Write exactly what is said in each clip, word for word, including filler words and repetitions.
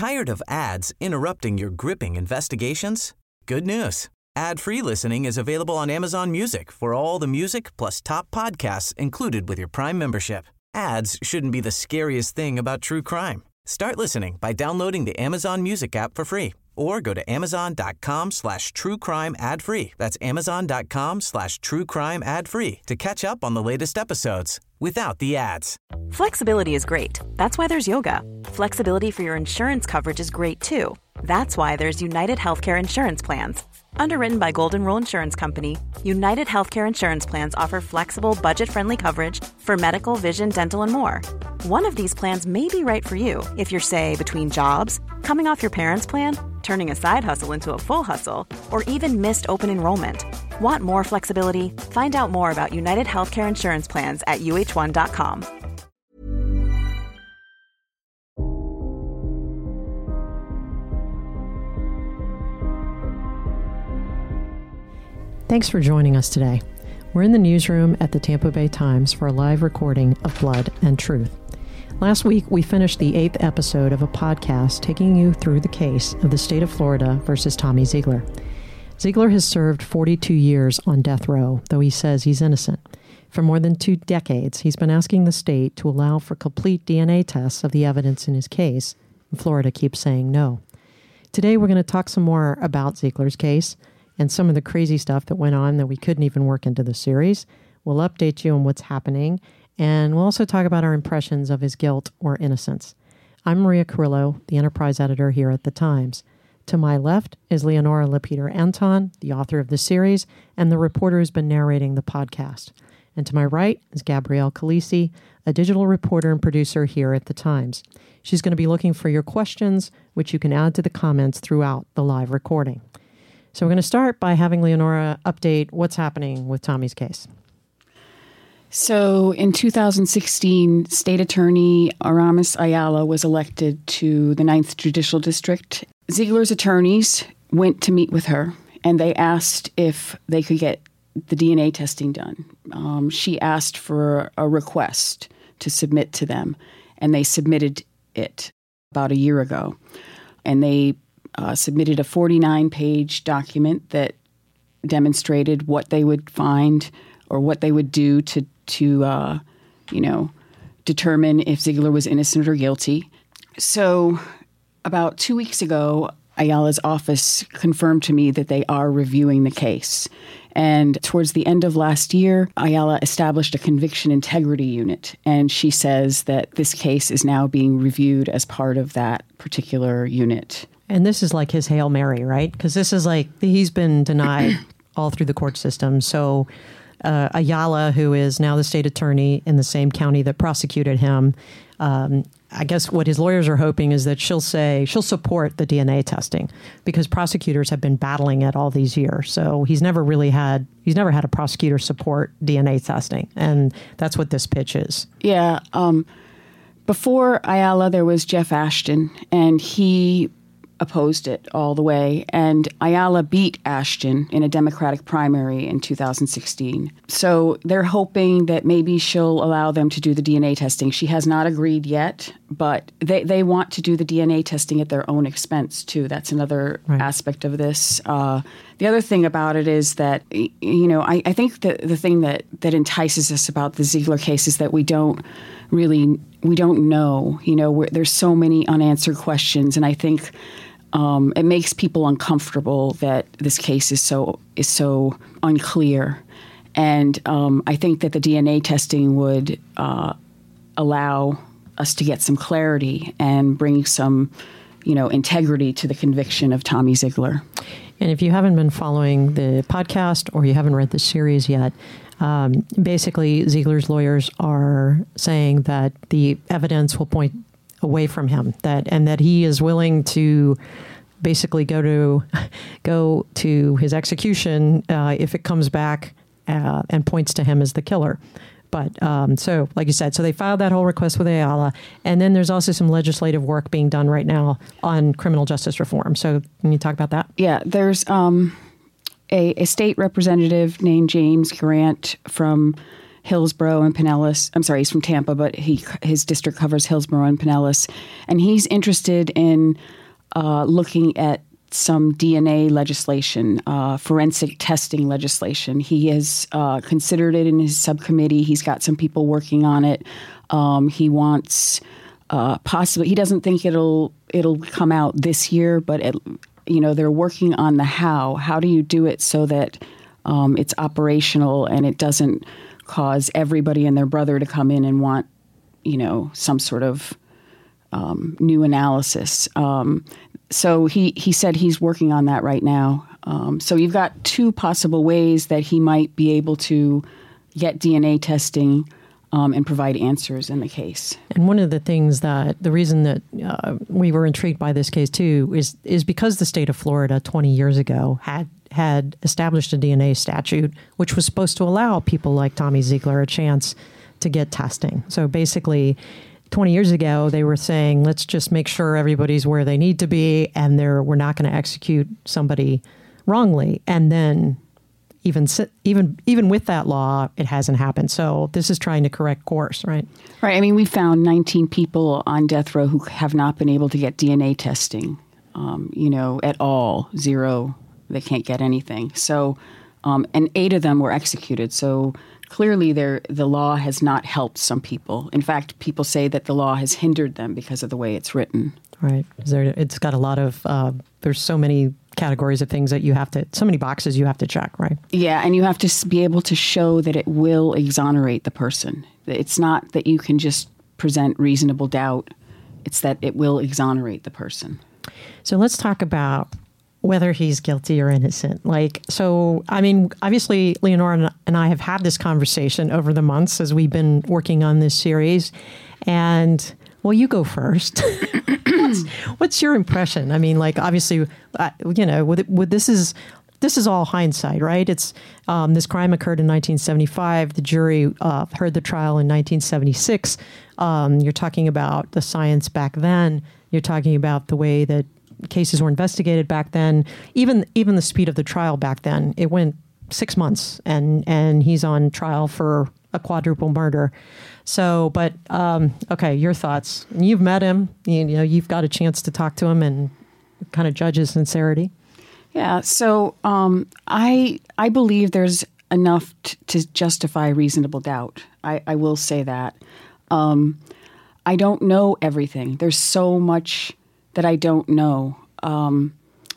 Tired of ads interrupting your gripping investigations? Good news. Ad-free listening is available on Amazon Music for all the music plus top podcasts included with your Prime membership. Ads shouldn't be the scariest thing about true crime. Start listening by downloading the Amazon Music app for free or go to amazon.com slash true crime ad free. That's amazon.com slash true crime ad free to catch up on the latest episodes without the ads. Flexibility is great. That's why there's yoga. Flexibility for your insurance coverage is great too. That's why there's United Healthcare Insurance Plans. Underwritten by Golden Rule Insurance Company, United Healthcare Insurance Plans offer flexible, budget-friendly coverage for medical, vision, dental, and more. One of these plans may be right for you if you're, say, between jobs, coming off your parents' plan, turning a side hustle into a full hustle, or even missed open enrollment. Want more flexibility? Find out more about United Healthcare Insurance Plans at U H one dot com. Thanks for joining us today. We're in the newsroom at the Tampa Bay Times for a live recording of Blood and Truth. Last week, we finished the eighth episode of a podcast taking you through the case of the state of Florida versus Tommy Zeigler. Zeigler has served forty-two years on death row, though he says he's innocent. For more than two decades, he's been asking the state to allow for complete D N A tests of the evidence in his case, and Florida keeps saying no. Today, we're going to talk some more about Zeigler's case and some of the crazy stuff that went on that we couldn't even work into the series. We'll update you on what's happening, and we'll also talk about our impressions of his guilt or innocence. I'm Maria Carrillo, the Enterprise editor here at The Times. To my left is Leonora Lapeter Anton, the author of the series, and the reporter who's been narrating the podcast. And to my right is Gabrielle Calisi, a digital reporter and producer here at The Times. She's going to be looking for your questions, which you can add to the comments throughout the live recording. So we're going to start by having Leonora update what's happening with Tommy's case. So in two thousand sixteen, State Attorney Aramis Ayala was elected to the ninth Judicial District. Zeigler's attorneys went to meet with her, and they asked if they could get the D N A testing done. Um, she asked for a request to submit to them, and they submitted it about a year ago. And they Uh, submitted a forty-nine page document that demonstrated what they would find or what they would do to, to uh, you know, determine if Zeigler was innocent or guilty. So about two weeks ago, Ayala's office confirmed to me that they are reviewing the case. And towards the end of last year, Ayala established a conviction integrity unit. And she says that this case is now being reviewed as part of that particular unit. And this is like his Hail Mary, right? Because this is like, he's been denied all through the court system. So uh, Ayala, who is now the state attorney in the same county that prosecuted him, um, I guess what his lawyers are hoping is that she'll say, she'll support the D N A testing because prosecutors have been battling it all these years. So he's never really had, he's never had a prosecutor support D N A testing. And that's what this pitch is. Yeah. Um, before Ayala, there was Jeff Ashton, and he opposed it all the way. And Ayala beat Ashton in a Democratic primary in two thousand sixteen. So they're hoping that maybe she'll allow them to do the D N A testing. She has not agreed yet, but they, they want to do the D N A testing at their own expense, too. That's another right. aspect of this. Uh, the other thing about it is that, you know, I, I think that the thing that, that entices us about the Zeigler case is that we don't really, we don't know. You know, we're, there's so many unanswered questions, and I think Um, it makes people uncomfortable that this case is so is so unclear, and um, I think that the D N A testing would uh, allow us to get some clarity and bring some, you know, integrity to the conviction of Tommy Zeigler. And if you haven't been following the podcast or you haven't read the series yet, um, basically Zeigler's lawyers are saying that the evidence will point away from him, that and that he is willing to basically go to go to his execution uh, if it comes back uh, and points to him as the killer. But um, so, like you said, so they filed that whole request with Ayala, and then there's also some legislative work being done right now on criminal justice reform. So can you talk about that? Yeah, there's um, a, a state representative named James Grant from Hillsborough and Pinellas. I'm sorry, he's from Tampa, but he his district covers Hillsborough and Pinellas. And he's interested in uh, looking at some D N A legislation, uh, forensic testing legislation. He has uh, considered it in his subcommittee. He's got some people working on it. Um, he wants uh, possibly, he doesn't think it'll it'll come out this year, but it, you know, they're working on the how. How do you do it so that um, it's operational and it doesn't cause everybody and their brother to come in and want, you know, some sort of um, new analysis. Um, so he, he said he's working on that right now. Um, so you've got two possible ways that he might be able to get D N A testing um, and provide answers in the case. And one of the things that the reason that uh, we were intrigued by this case too is is because the state of Florida twenty years ago had had established a D N A statute which was supposed to allow people like Tommy Ziegler a chance to get testing. So basically, twenty years ago, they were saying, let's just make sure everybody's where they need to be, and they're, we're not going to execute somebody wrongly. And then even even even with that law, it hasn't happened. So this is trying to correct course, right? Right. I mean, we found nineteen people on death row who have not been able to get D N A testing, um, you know, at all. Zero. They can't get anything. So, um, and eight of them were executed. So clearly, there the law has not helped some people. In fact, people say that the law has hindered them because of the way it's written. Right. There, it's got a lot of, uh, there's so many categories of things that you have to, so many boxes you have to check, right? Yeah, and you have to be able to show that it will exonerate the person. It's not that you can just present reasonable doubt. It's that it will exonerate the person. So let's talk about whether he's guilty or innocent. Like, so, I mean, obviously, Leonora and I have had this conversation over the months as we've been working on this series. And, well, you go first. what's, what's your impression? I mean, like, obviously, uh, you know, with, with this is this is all hindsight, right? It's um, this crime occurred in nineteen seventy-five. The jury uh, heard the trial in nineteen seventy-six. Um, you're talking about the science back then. You're talking about the way that cases were investigated back then. Even even the speed of the trial back then, it went six months, and and he's on trial for a quadruple murder. So, but um, okay, your thoughts? You've met him. You, you know, you've got a chance to talk to him and kind of judge his sincerity. Yeah. So um, I I believe there's enough t- to justify reasonable doubt. I, I will say that. Um, I don't know everything. There's so much that I don't know. Um,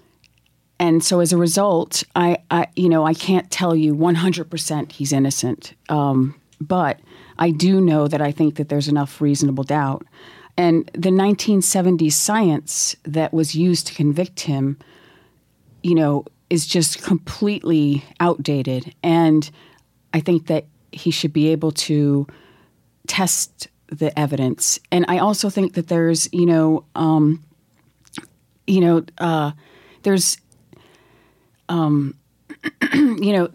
and so as a result, I, I, you know, I can't tell you one hundred percent he's innocent. Um, but I do know that I think that there's enough reasonable doubt. And the nineteen seventies science that was used to convict him, you know, is just completely outdated. And I think that he should be able to test the evidence. And I also think that there's, you know, um, you know, uh, there's, um, you know,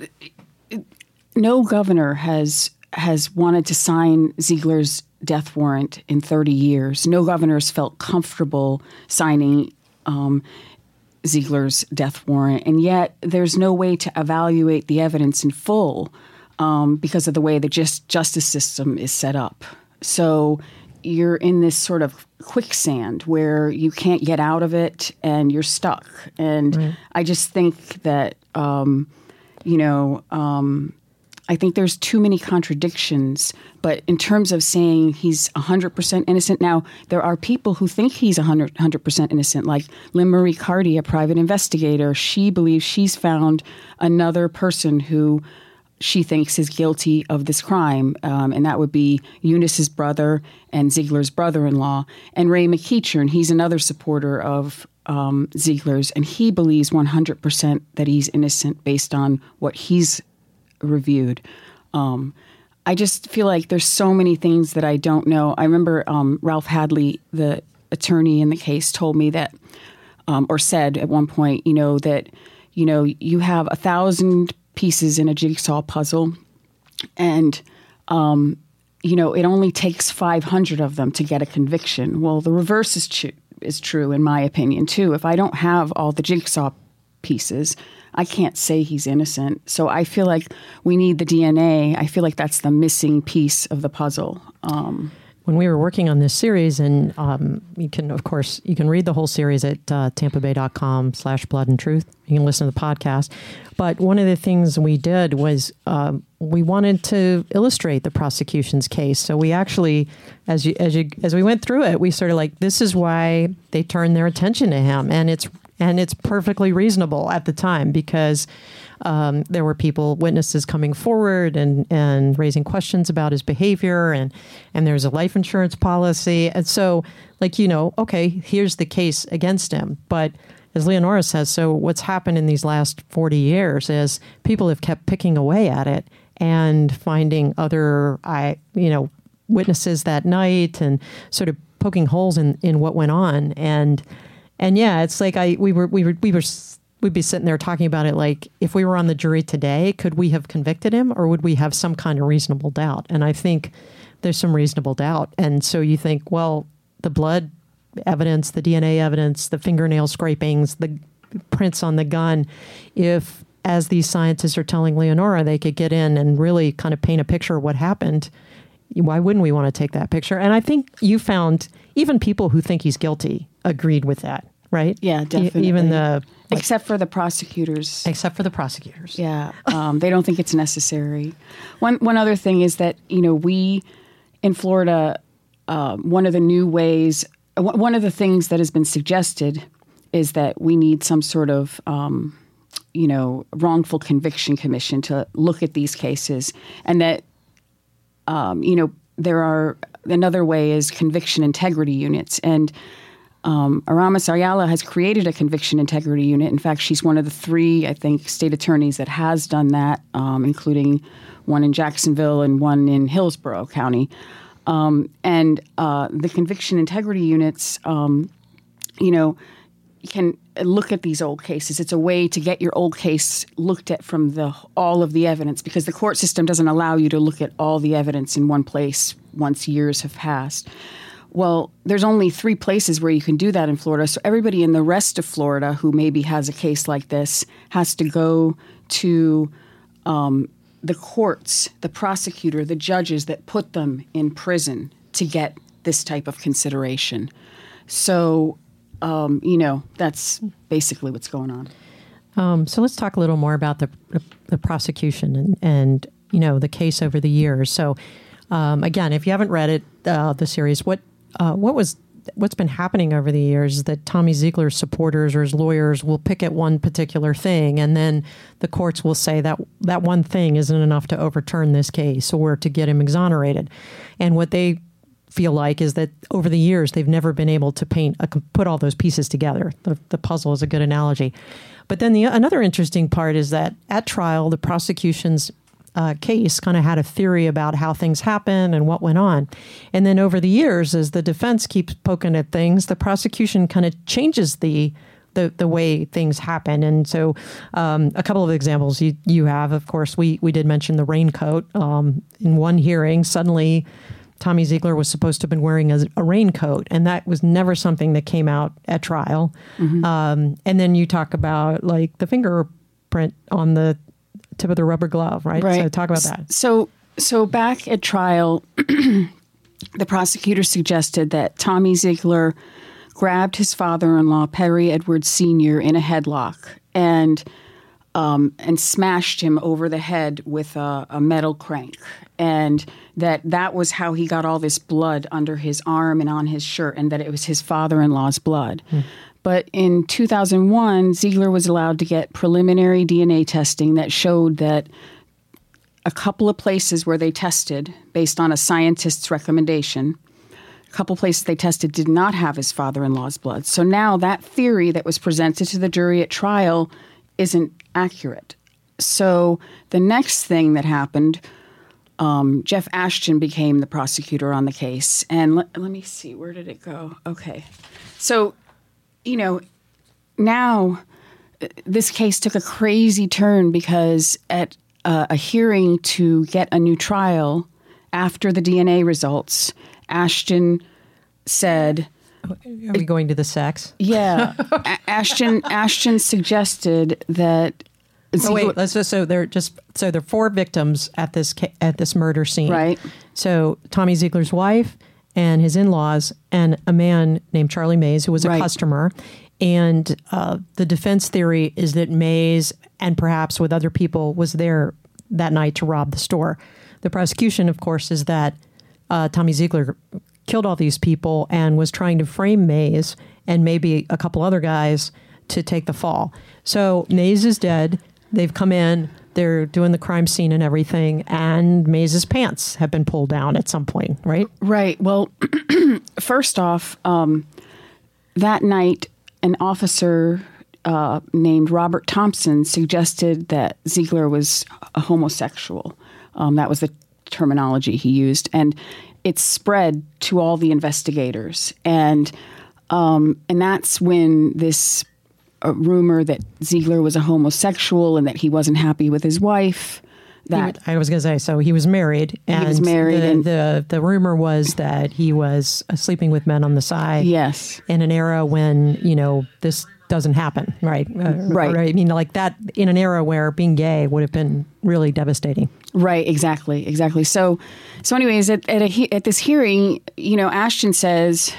no governor has has wanted to sign Ziegler's death warrant in thirty years. No governors felt comfortable signing um, Ziegler's death warrant, and yet there's no way to evaluate the evidence in full um, because of the way the just justice system is set up. So you're in this sort of quicksand where you can't get out of it and you're stuck. And right. I just think that, um, you know, um, I think there's too many contradictions. But in terms of saying he's one hundred percent innocent, now there are people who think he's one hundred percent innocent, like Lynn Marie Carty, a private investigator. She believes she's found another person who she thinks is guilty of this crime, um, and that would be Eunice's brother and Ziegler's brother-in-law. And Ray McEachern, he's another supporter of um, Ziegler's, and he believes one hundred percent that he's innocent based on what he's reviewed. Um, I just feel like there's so many things that I don't know. I remember um, Ralph Hadley, the attorney in the case, told me that, um, or said at one point, you know, that, you know, you have a thousand pieces in a jigsaw puzzle, and um, you know, it only takes five hundred of them to get a conviction. Well, the reverse is, tr- is true in my opinion too. If I don't have all the jigsaw pieces, I can't say he's innocent. So I feel like we need the D N A. I feel like that's the missing piece of the puzzle. Um, when we were working on this series, and um, you can, of course, you can read the whole series at uh, tampa bay dot com slash blood and truth. You can listen to the podcast. But one of the things we did was um, we wanted to illustrate the prosecution's case. So we actually, as you, as you, as we went through it, we sort of like, this is why they turned their attention to him. And it's, and it's perfectly reasonable at the time, because Um, there were people, witnesses coming forward and, and raising questions about his behavior, and, and there's a life insurance policy. And so, like, you know, okay, here's the case against him. But as Leonora says, so what's happened in these last forty years is people have kept picking away at it and finding other, I, you know, witnesses that night and sort of poking holes in, in what went on. And, and yeah, it's like I, we were, we were, we were, we'd be sitting there talking about it like, if we were on the jury today, could we have convicted him, or would we have some kind of reasonable doubt? And I think there's some reasonable doubt. And so you think, well, the blood evidence, the D N A evidence, the fingernail scrapings, the prints on the gun, if, as these scientists are telling Leonora, they could get in and really kind of paint a picture of what happened, why wouldn't we want to take that picture? And I think you found even people who think he's guilty agreed with that. Right? Yeah, definitely. E- even the... Like, except for the prosecutors. Except for the prosecutors. Yeah. Um, they don't think it's necessary. One one other thing is that, you know, we, in Florida, uh, one of the new ways, one of the things that has been suggested is that we need some sort of, um, you know, wrongful conviction commission to look at these cases. And that, um, you know, there are, another way is conviction integrity units. And Um, Aramis Ayala has created a conviction integrity unit. In fact, she's one of the three, I think, state attorneys that has done that, um, including one in Jacksonville and one in Hillsborough County. Um, and uh, the conviction integrity units, um, you know, can look at these old cases. It's a way to get your old case looked at from the all of the evidence, because the court system doesn't allow you to look at all the evidence in one place once years have passed. Well, there's only three places where you can do that in Florida. So everybody in the rest of Florida who maybe has a case like this has to go to um, the courts, the prosecutor, the judges that put them in prison to get this type of consideration. So, um, you know, that's basically what's going on. Um, so let's talk a little more about the, the, the prosecution and, and, you know, the case over the years. So, um, again, if you haven't read it, uh, the series, what Uh, what was what's been happening over the years is that Tommy Ziegler's supporters or his lawyers will pick at one particular thing, and then the courts will say that that one thing isn't enough to overturn this case or to get him exonerated. And what they feel like is that over the years they've never been able to paint a, put all those pieces together. The, the puzzle is a good analogy. But then the another interesting part is that at trial, the prosecution's Uh, case kind of had a theory about how things happen and what went on. And then over the years, as the defense keeps poking at things, the prosecution kind of changes the the, the way things happen. And so um, a couple of examples you, you have, of course, we, we did mention the raincoat. Um, in one hearing, suddenly Tommy Ziegler was supposed to have been wearing a, a raincoat, and that was never something that came out at trial. Mm-hmm. Um, and then you talk about like the fingerprint on the tip of the rubber glove, right? Right. So talk about that. So, so back at trial, the prosecutor suggested that Tommy Ziegler grabbed his father-in-law, Perry Edwards Senior, in a headlock and um, and smashed him over the head with a, a metal crank, and that that was how he got all this blood under his arm and on his shirt, and that it was his father-in-law's blood. Hmm. But in two thousand one, Ziegler was allowed to get preliminary D N A testing that showed that a couple of places where they tested, based on a scientist's recommendation, a couple places they tested did not have his father-in-law's blood. So now that theory that was presented to the jury at trial isn't accurate. So the next thing that happened, um, Jeff Ashton became the prosecutor on the case. And let, let me see, where did it go? Okay. So, you know, now this case took a crazy turn because at uh, a hearing to get a new trial after the D N A results, Ashton said, Are we going to the sex? Yeah. A- Ashton Ashton suggested that Oh, wait, let's just, so there just so there are four victims at this ca- at this murder scene. Right. So Tommy Ziegler's wife and his in-laws and a man named Charlie Mays, who was a Right. customer. And uh, the defense theory is that Mays, and perhaps with other people, was there that night to rob the store. The prosecution, of course, is that uh, Tommy Ziegler killed all these people and was trying to frame Mays and maybe a couple other guys to take the fall. So Mays is dead. They've come in, they're doing the crime scene and everything, and Mays's pants have been pulled down at some point, right? Right. Well, first off, um, that night, an officer uh, named Robert Thompson suggested that Ziegler was a homosexual. Um, that was the terminology he used. And it spread to all the investigators. And um, and that's when this uh, rumor that Ziegler was a homosexual and that he wasn't happy with his wife. That He, I was going to say, so he was married. And was married The, and- the, the rumor was that he was uh, sleeping with men on the side. Yes. In an era when, you know, this doesn't happen, right? Uh, Right. I mean, like that, in an era where being gay would have been really devastating. Right, exactly, exactly. So, so anyways, at at, a, he- at this hearing, you know, Ashton says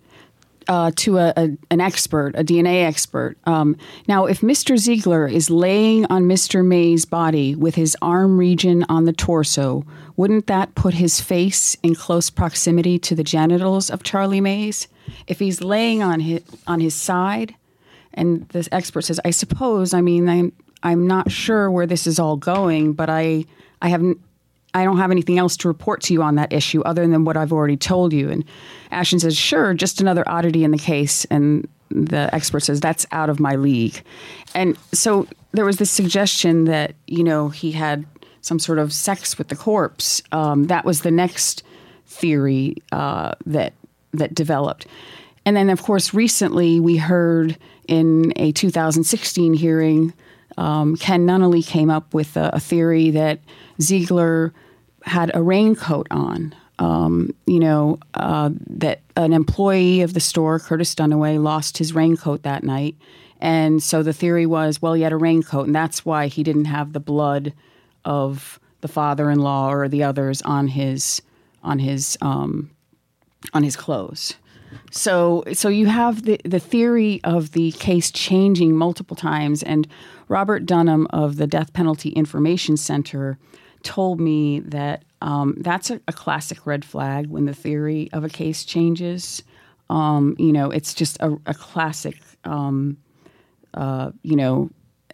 uh, to a, a an expert, a D N A expert, um, now if Mister Ziegler is laying on Mister Mays' body with his arm region on the torso, wouldn't that put his face in close proximity to the genitals of Charlie Mays? If he's laying on his on his side, and this expert says, I suppose, I mean, I'm I'm not sure where this is all going, but I I haven't. I don't have anything else to report to you on that issue other than what I've already told you. And Ashton says, sure, just another oddity in the case. And the expert says, that's out of my league. And so there was this suggestion that, you know, he had some sort of sex with the corpse. Um, that was the next theory uh, that that developed. And then, of course, recently we heard in a two thousand sixteen hearing, um, Ken Nunnally came up with a, a theory that Ziegler had a raincoat on. Um, you know, uh, that an employee of the store, Curtis Dunaway, lost his raincoat that night. And so the theory was, well, he had a raincoat, and that's why he didn't have the blood of the father-in-law or the others on his on his um, on his clothes. So, so you have the the theory of the case changing multiple times, and Robert Dunham of the Death Penalty Information Center told me that um, that's a, a classic red flag when the theory of a case changes. Um, you know, it's just a, a classic, um, uh, you know,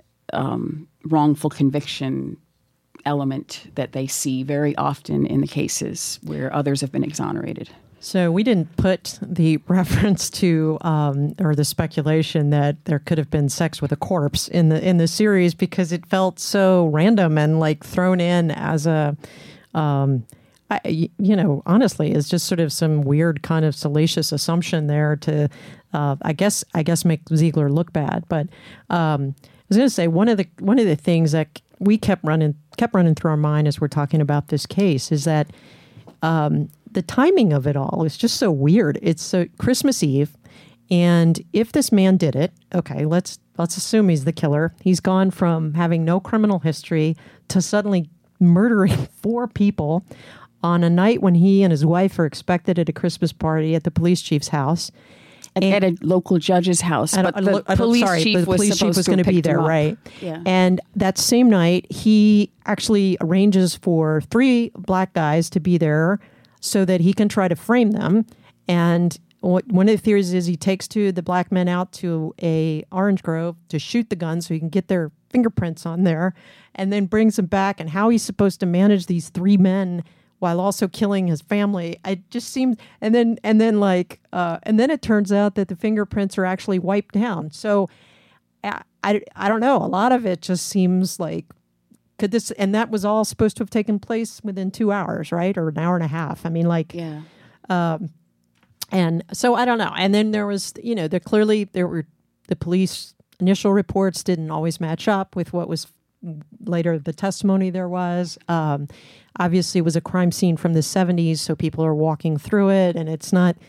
um, wrongful conviction element that they see very often in the cases where others have been exonerated. So we didn't put the reference to um, or the speculation that there could have been sex with a corpse in the in the series because it felt so random and like thrown in as a, um, I, you know, honestly, it's just sort of some weird kind of salacious assumption there to, uh, I guess, I guess make Ziegler look bad. But um, I was going to say one of the one of the things that we kept running kept running through our mind as we're talking about this case is that. Um, The timing of it all is just so weird. It's uh, Christmas Eve, and if this man did it, okay, let's let's assume he's the killer. He's gone from having no criminal history to suddenly murdering four people on a night when he and his wife are expected at a Christmas party at the police chief's house. At, at a local judge's house, At but a- the a- police sorry, chief the was police chief supposed was to going have to be picked him there, up. right? Yeah. And that same night, he actually arranges for three black guys to be there so that he can try to frame them. And what, one of the theories is he takes two of the black men out to a orange grove to shoot the gun so he can get their fingerprints on there, and then brings them back. And how he's supposed to manage these three men while also killing his family, it just seems. And then and then like uh, and then it turns out that the fingerprints are actually wiped down. So I I, I don't know. A lot of it just seems like. Could this, and that was all supposed to have taken place within two hours, right? Or an hour and a half. I mean, like, Yeah. um, and so I don't know. And then there was, you know, there clearly, there were, the police initial reports didn't always match up with what was later the testimony there was. Um, obviously it was a crime scene from the seventies. So people are walking through it and it's not,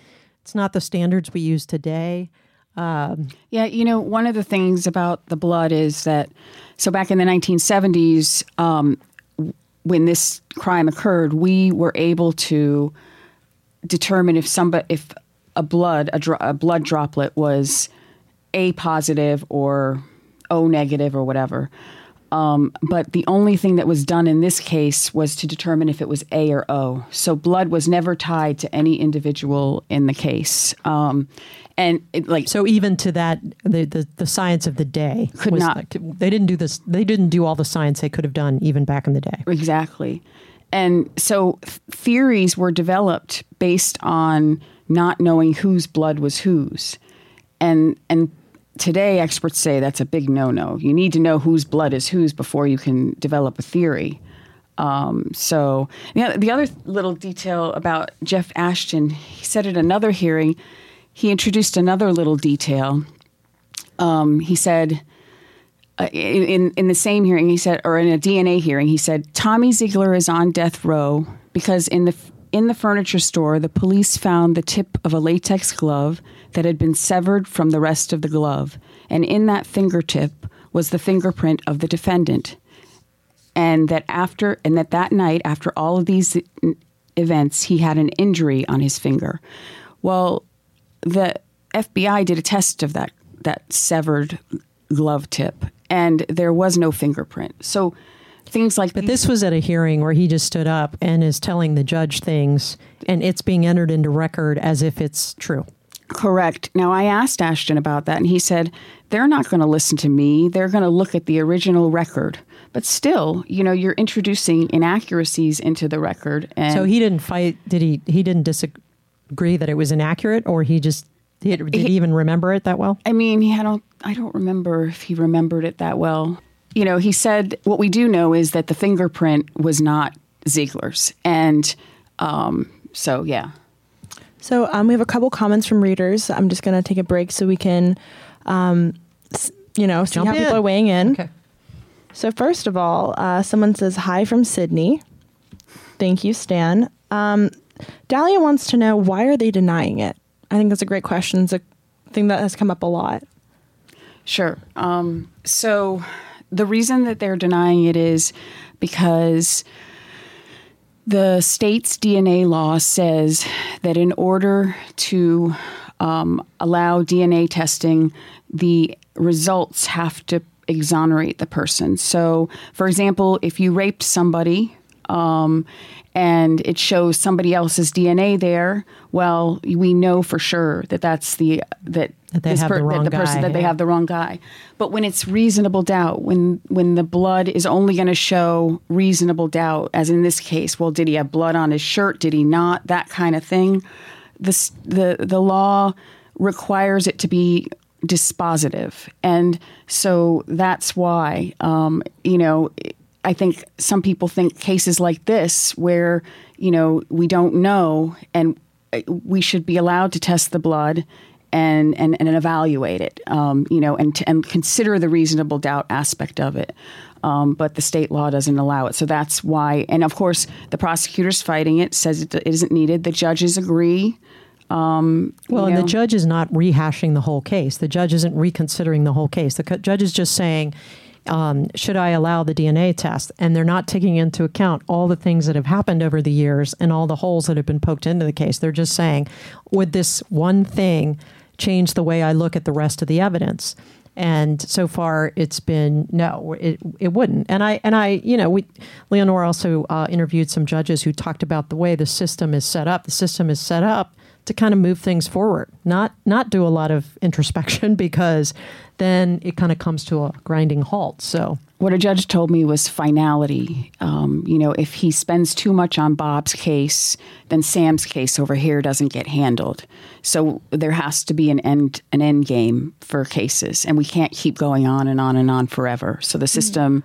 It's not the standards we use today. Um, yeah, you know, one of the things about the blood is that, so back in the nineteen seventies, um, when this crime occurred, we were able to determine if somebody, if a blood, a, dro- a blood droplet was A positive or O negative or whatever. Um, but the only thing that was done in this case was to determine if it was A or O. So blood was never tied to any individual in the case. Um, and it, like so, even to that, the, the the science of the day could was not. Like, they didn't do this. They didn't do all the science they could have done even back in the day. Exactly. And so th- theories were developed based on not knowing whose blood was whose, and and. Today, experts say that's a big no-no. You need to know whose blood is whose before you can develop a theory. Um, so yeah, the other little detail about Jeff Ashton, he said at another hearing, he introduced another little detail. Um, he said, uh, in, in the same hearing, he said, or in a D N A hearing, he said, Tommy Ziegler is on death row because in the in the furniture store, the police found the tip of a latex glove that had been severed from the rest of the glove. And in that fingertip was the fingerprint of the defendant. And that after, and that that night, after all of these events, he had an injury on his finger. Well, the F B I did a test of that, that severed glove tip, and there was no fingerprint. So things like But these, this was at a hearing where he just stood up and is telling the judge things, and it's being entered into record as if it's true. Correct. Now, I asked Ashton about that, and he said, they're not going to listen to me. They're going to look at the original record. But still, you know, you're introducing inaccuracies into the record. And so he didn't fight, did he, he didn't disagree that it was inaccurate, or he just, did, did he, he even remember it that well? I mean, he had, I don't remember if he remembered it that well. You know, he said, what we do know is that the fingerprint was not Ziegler's. And um, so, yeah. So um, we have a couple comments from readers. I'm just going to take a break so we can, um, s- you know, see Jump how in. people are weighing in. Okay. So first of all, uh, someone says, hi from Sydney. Thank you, Stan. Um, Dahlia wants to know, why are they denying it? I think that's a great question. It's a thing that has come up a lot. Sure. Um, so the reason that they're denying it is because the state's D N A law says that in order to um, allow D N A testing, the results have to exonerate the person. So, for example, if you raped somebody um, and it shows somebody else's D N A there, well, we know for sure that that's the that, That they this have per, the wrong that the person guy, that they yeah. have the wrong guy. But when it's reasonable doubt, when when the blood is only going to show reasonable doubt, as in this case, well, did he have blood on his shirt? Did he not? That kind of thing. The the the law requires it to be dispositive, and so that's why um, you know. I think some people think cases like this, where you know we don't know, and we should be allowed to test the blood and and, and evaluate it, um, you know, and and consider the reasonable doubt aspect of it. Um, but the state law doesn't allow it, so that's why. And of course, the prosecutor's fighting it, says it isn't needed. The judges agree. Um, Well, you and know. the judge is not rehashing the whole case. The judge isn't reconsidering the whole case. The co- judge is just saying, um, should I allow the D N A test? And they're not taking into account all the things that have happened over the years and all the holes that have been poked into the case. They're just saying, would this one thing change the way I look at the rest of the evidence? And so far, it's been no, it it wouldn't. And I and I, you know, we Leonore also uh, interviewed some judges who talked about the way the system is set up. The system is set up to kind of move things forward, not not do a lot of introspection, because then it kind of comes to a grinding halt. So what a judge told me was finality. Um, you know, if he spends too much on Bob's case, then Sam's case over here doesn't get handled. So there has to be an end an end game for cases, and we can't keep going on and on and on forever. So the system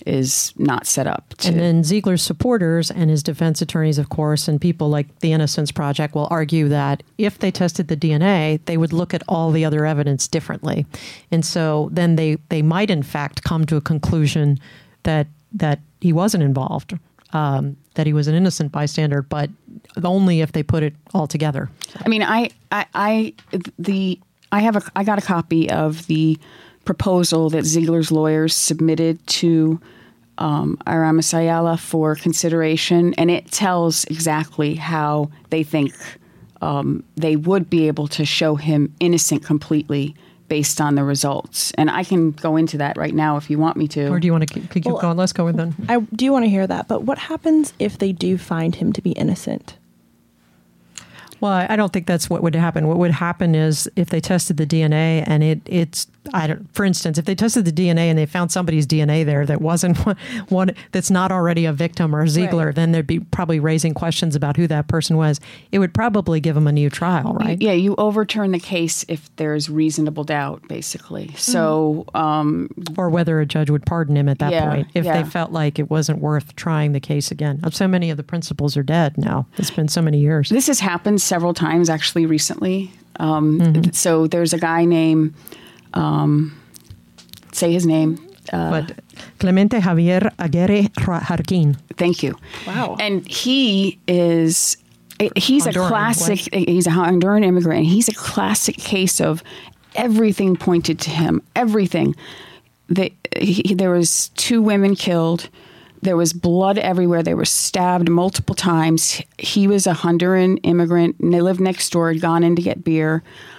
is not set up to. And then Ziegler's supporters and his defense attorneys, of course, and people like the Innocence Project will argue that if they tested the D N A, they would look at all the other evidence differently. And so then they, they might, in fact, come to a conclusion that that he wasn't involved. Um, that he was an innocent bystander, but only if they put it all together. I mean, I, I, I, the, I have a, I got a copy of the proposal that Ziegler's lawyers submitted to um, Aramis Ayala for consideration, and it tells exactly how they think um, they would be able to show him innocent completely based on the results. And I can go into that right now if you want me to. Or do you want to keep, keep well, going? Let's go with them. I do want to hear that, but what happens if they do find him to be innocent? Well, I don't think that's what would happen. What would happen is if they tested the D N A and it it's I don't. For instance, if they tested the D N A and they found somebody's D N A there that wasn't one, one that's not already a victim or Ziegler, right. then they'd be probably raising questions about who that person was. It would probably give them a new trial, right? Yeah, you overturn the case if there's reasonable doubt, basically. So, mm. um, or whether a judge would pardon him at that yeah, point if yeah. they felt like it wasn't worth trying the case again. So many of the principals are dead now. It's been so many years. This has happened several times actually recently. Um, mm-hmm. So there's a guy named. Um, say his name. Uh, but Clemente Javier Aguirre Jarquin. Thank you. Wow. And he is, he's Honduran, a classic, what? he's a Honduran immigrant. And he's a classic case of everything pointed to him, everything. They, he, there was two women killed. There was blood everywhere. They were stabbed multiple times. He was a Honduran immigrant and they lived next door, had gone in to get beer.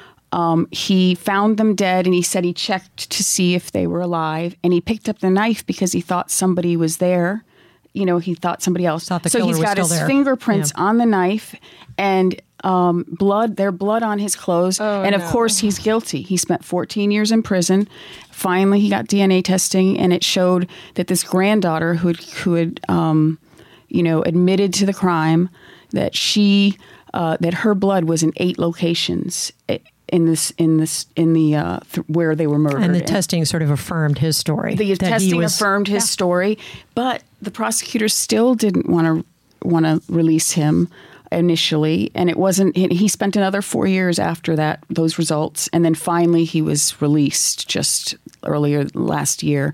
Um, he found them dead, and he said he checked to see if they were alive. And he picked up the knife because he thought somebody was there. You know, he thought somebody else. Thought the so killer he's was got still his there. fingerprints Yeah. on the knife and um, blood. Their blood on his clothes. Oh, and of no. course, he's guilty. He spent fourteen years in prison. Finally, he got D N A testing, and it showed that this granddaughter who had, who had um, you know, admitted to the crime, that she uh, that her blood was in eight locations. It, in this, in this, in the uh, th- where they were murdered, And the testing sort of affirmed his story. The that testing he was, affirmed his yeah. story, but the prosecutor still didn't want to want to release him initially, and it wasn't. He spent another four years after that, those results, and then finally he was released just earlier last year.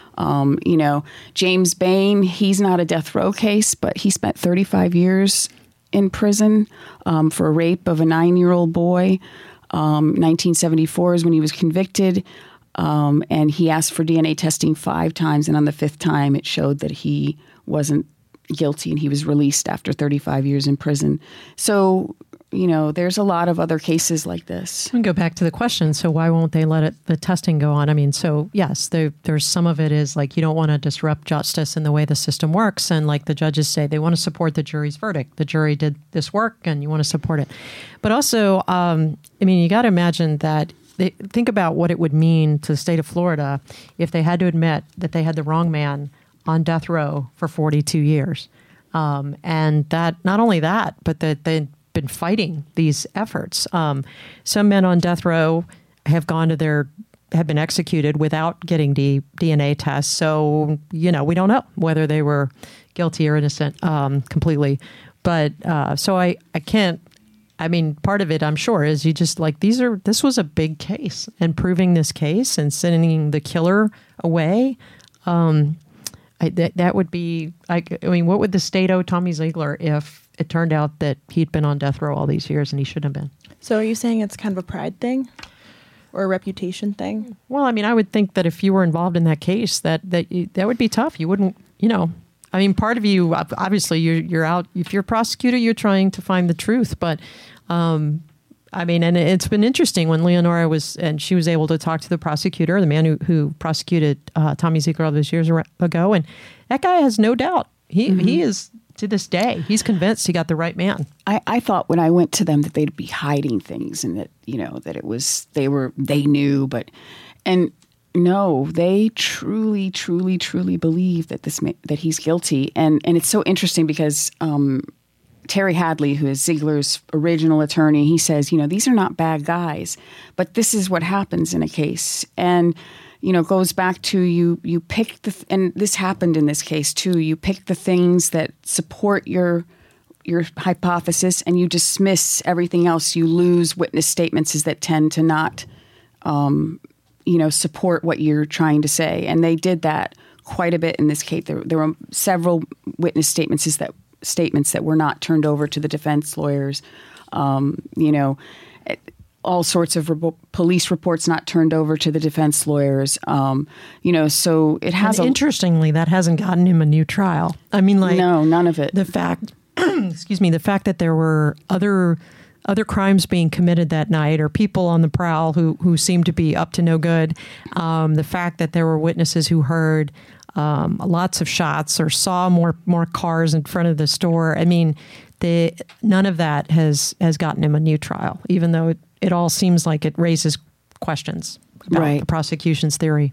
Um, you know, James Bain, he's not a death row case, but he spent thirty-five years in prison um, for a rape of a nine-year-old boy. Um, nineteen seventy-four is when he was convicted, um, and he asked for D N A testing five times, and on the fifth time it showed that he wasn't guilty, and he was released after thirty-five years in prison. So, you know, there's a lot of other cases like this. And go back to the question, so why won't they let it the testing go on? I mean, so yes, there, there's some of it is like you don't want to disrupt justice and the way the system works, and like the judges say, they want to support the jury's verdict. The jury did this work, and you want to support it. But also, um, I mean, you got to imagine that, they, think about what it would mean to the state of Florida if they had to admit that they had the wrong man on death row for forty-two years. Um, and that, not only that, but that they been fighting these efforts. Um, some men on death row have gone to their, have been executed without getting D, DNA tests. So, you know, we don't know whether they were guilty or innocent um, completely. But uh, so I, I can't, I mean, part of it, I'm sure, is you just like, these are, this was a big case, and proving this case and sending the killer away. Um, I, that, that would be, I, I mean, what would the state owe Tommy Ziegler if it turned out that he'd been on death row all these years and he shouldn't have been? So are you saying it's kind of a pride thing or a reputation thing? Well, I mean, I would think that if you were involved in that case, that that you, that would be tough. You wouldn't, you know, I mean, part of you, obviously, you're, you're out, if you're a prosecutor, you're trying to find the truth. But, um, I mean, and it's been interesting when Leonora was, and she was able to talk to the prosecutor, the man who, who prosecuted uh, Tommy Ziegler all those years ago. And that guy has no doubt. He mm-hmm. he is, to this day, he's convinced he got the right man. I, I thought when I went to them that they'd be hiding things and that, you know, that it was, they were, they knew, but, and no, they truly, truly, truly believe that this, that he's guilty. And, and it's so interesting because, um, Terry Hadley, who is Ziegler's original attorney, he says, you know, these are not bad guys, but this is what happens in a case. And, you know, goes back to you, you pick the, th- and this happened in this case too, you pick the things that support your your hypothesis and you dismiss everything else. You lose witness statements that tend to not, um, you know, support what you're trying to say. And they did that quite a bit in this case. There, there were several witness statements that statements that were not turned over to the defense lawyers. Um, you know, all sorts of re- police reports not turned over to the defense lawyers. Um, you know, so it has. And a, interestingly, that hasn't gotten him a new trial. I mean, like no, none of it. The fact, excuse me, the fact that there were other other crimes being committed that night, or people on the prowl who who seemed to be up to no good. Um, the fact that there were witnesses who heard um, lots of shots or saw more more cars in front of the store. I mean, the none of that has has gotten him a new trial, even though it, it all seems like it raises questions about right. the prosecution's theory.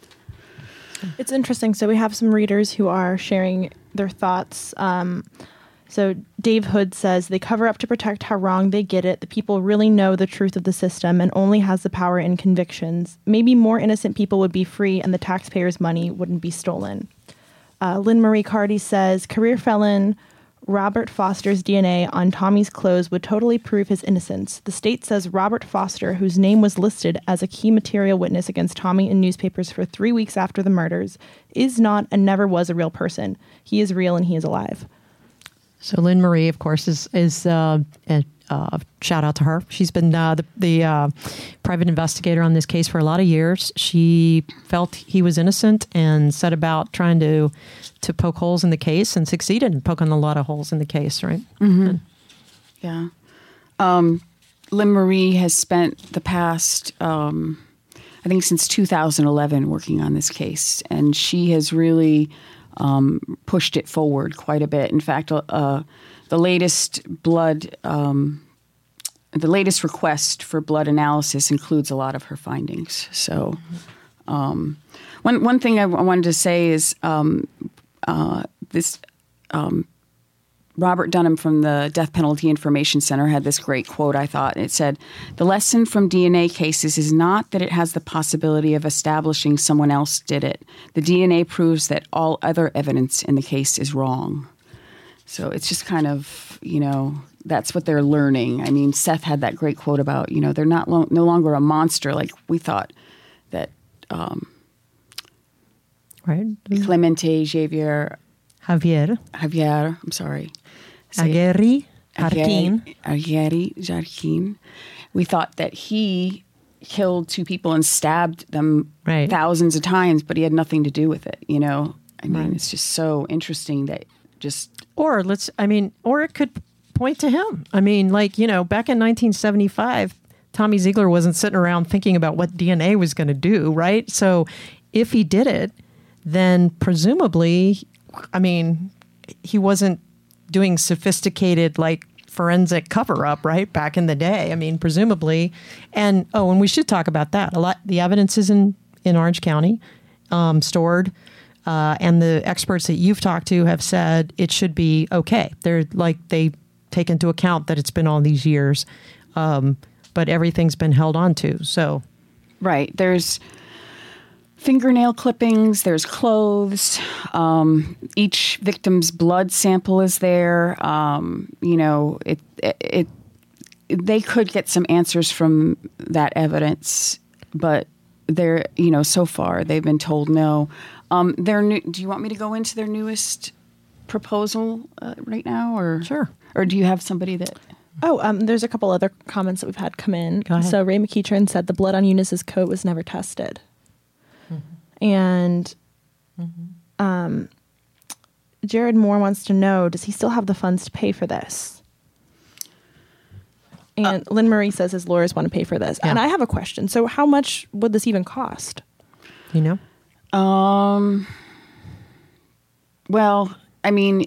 It's interesting. So we have some readers who are sharing their thoughts. Um, so Dave Hood says, they cover up to protect how wrong they get it. The people really know the truth of the system and only has the power in convictions. Maybe more innocent people would be free and the taxpayers' money wouldn't be stolen. Uh, Lynn Marie Cardy says, career felon Robert Foster's D N A on Tommy's clothes would totally prove his innocence. The state says Robert Foster, whose name was listed as a key material witness against Tommy in newspapers for three weeks after the murders, is not and never was a real person. He is real and he is alive. So Lynn Marie, of course, is is uh, a uh, shout out to her. She's been uh, the, the uh, private investigator on this case for a lot of years. She felt he was innocent and set about trying to to poke holes in the case and succeeded in poking a lot of holes in the case, right? Mm-hmm. And, yeah. Um, Lynn Marie has spent the past, um, I think, since two thousand eleven working on this case, and she has really um, pushed it forward quite a bit. In fact, uh, the latest blood, um, the latest request for blood analysis includes a lot of her findings. So, um, one one thing I, w- I wanted to say is um, uh, this. Um, Robert Dunham from the Death Penalty Information Center had this great quote, I thought. It said, "The lesson from D N A cases is not that it has the possibility of establishing someone else did it. The D N A proves that all other evidence in the case is wrong." So it's just kind of, you know, that's what they're learning. I mean, Seth had that great quote about, you know, they're not lo- no longer a monster like we thought that um, right. Clemente Javier... Javier. Javier, I'm sorry. Aguirre Jarquin. Aguirre Jarquin. We thought that he killed two people and stabbed them right. thousands of times, but he had nothing to do with it, you know? I mean, right. It's just so interesting that just... Or let's, I mean, or it could point to him. I mean, like, you know, back in nineteen seventy-five, Tommy Ziegler wasn't sitting around thinking about what D N A was going to do, right? So if he did it, then presumably, I mean, he wasn't doing sophisticated, like, forensic cover-up, right, back in the day. I mean, presumably. And, oh, and we should talk about that. A lot, the evidence is in, in Orange County, um, stored. Uh, and the experts that you've talked to have said it should be okay. They're like, they take into account that it's been all these years, um, but everything's been held on to. So, right. There's fingernail clippings, there's clothes, um, each victim's blood sample is there. Um, you know, it, it, it, they could get some answers from that evidence, but they're, you know, so far they've been told no. Um, their new, do you want me to go into their newest proposal uh, right now, or sure, or do you have somebody that? Oh, um, there's a couple other comments that we've had come in. Go ahead. So Ray McEachern said the blood on Eunice's coat was never tested. Mm-hmm. And mm-hmm. Um, Jared Moore wants to know, does he still have the funds to pay for this? And uh, Lynn Marie says his lawyers want to pay for this. Yeah. And I have a question. So how much would this even cost? You know? Um, well, I mean,